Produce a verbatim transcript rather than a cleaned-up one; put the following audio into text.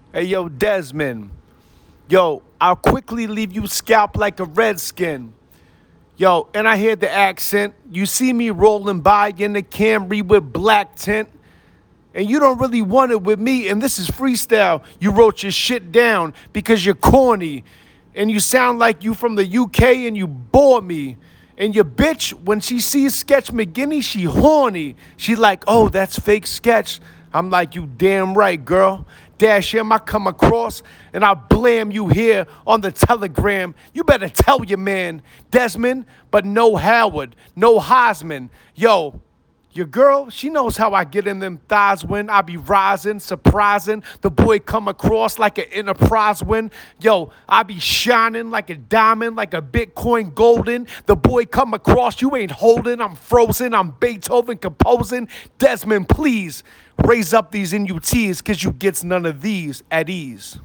Hey, yo, Desmond. Yo, I'll quickly leave you scalped like a redskin. Yo, and I hear the accent. You see me rolling by in the Camry with black tint, and you don't really want it with me. And this is freestyle. You wrote your shit down because you're corny, and you sound like you from the U K, and you bore me. And your bitch, when she sees Sketch McGinney, she horny. She like, oh, that's fake Sketch. I'm like, you damn right, girl. Dash him, I come across and I blame you here on the telegram. You better tell your man, Desmond, but no Howard, no Hosman. Yo, your girl, she knows how I get in them thighs when I be rising, surprising. The boy come across like an enterprise win. Yo, I be shining like a diamond, like a Bitcoin golden. The boy come across, you ain't holding. I'm frozen, I'm Beethoven composing. Desmond, please raise up these N U Ts, cause you gets none of these at ease.